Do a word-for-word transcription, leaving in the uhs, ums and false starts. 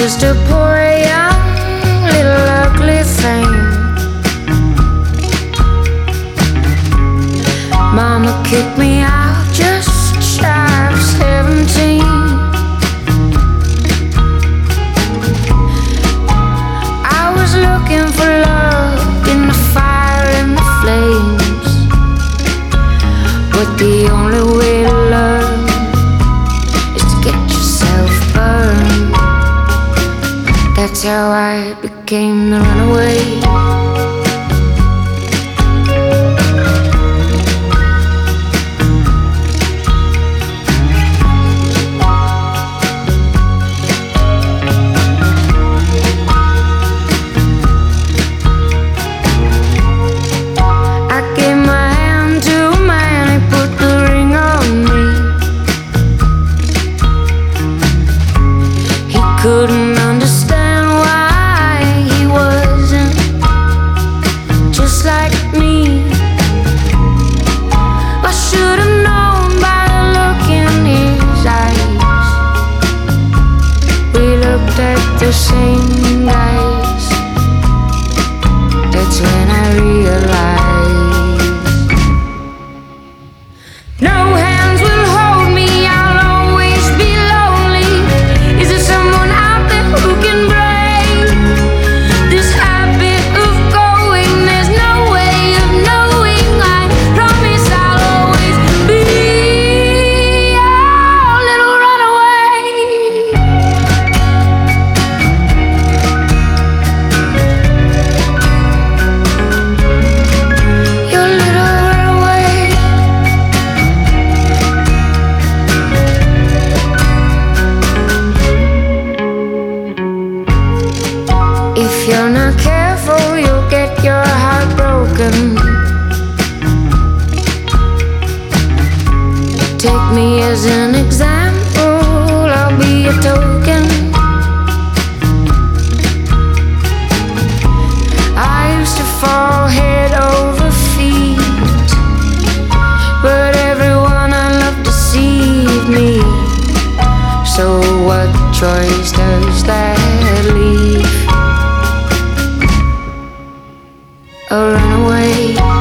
just a poor young little ugly thing. Mama kicked me out just shy of seventeen. I was looking for love in the fire and the flames, but the only way to learn is to get yourself burned. That's how I became the runaway. Couldn't understand why he wasn't just like me. I should have known by the look in his eyes. We looked at the same guys. That's when I realized no hands will hold me. I'll always be lonely. Is there someone who can break this habit of going? There's no way of knowing. I promise I'll always be your little runaway. Your little runaway. If you're not careful, you'll get your heart broken. Take me as an example, I'll be a token. I used to fall head over feet, but everyone I love deceived me. So what choice does that leave? A runaway.